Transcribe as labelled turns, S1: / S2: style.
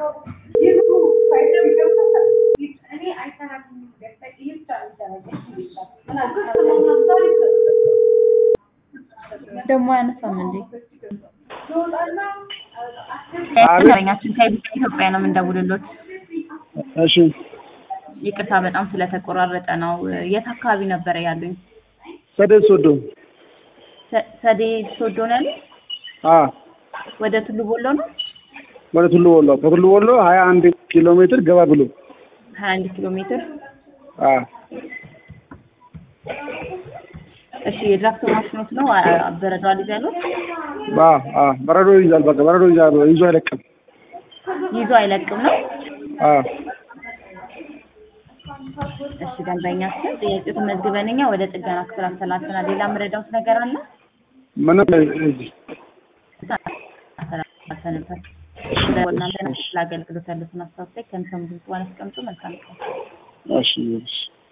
S1: ደግሞ ያነሳም እንዴ አብኛችን ከኢትዮጵያ ነው የምንደውልሎት
S2: እሺ
S1: ይቅርታ በጣም ስለተቆራረጠ ነው የት አካባቢ ነበር ያሉኝ ሰዴ ሶዶ ነው ወደ ቱሉ ቦሎ ነው
S2: ከቱሉ ቦሎ 21 ኪሎ ሜትር ገባ ብሎ
S1: 21 ኪሎ ሜትር እሺ የድራፍት ማሽኖት ነው በረዶ አልይዛለሁ
S2: በረዶ ይዛል በቃ በረዶ ይዞ አይለቅም ነው እሺ ደንበኛችን ጥያቄው ተመዝግበንኛ ወደ ጥገና ክፍል አስተላልፈና ሌላ ምረዳውት ነገር አለ ምንም እዚህ
S1: አሰነበት ለወናንተ ለአገልግሎት ያሉትን አስተዋጽኦ ከንሰም ድምጽ ዋን አስቀምጡ መልካም
S2: እሺ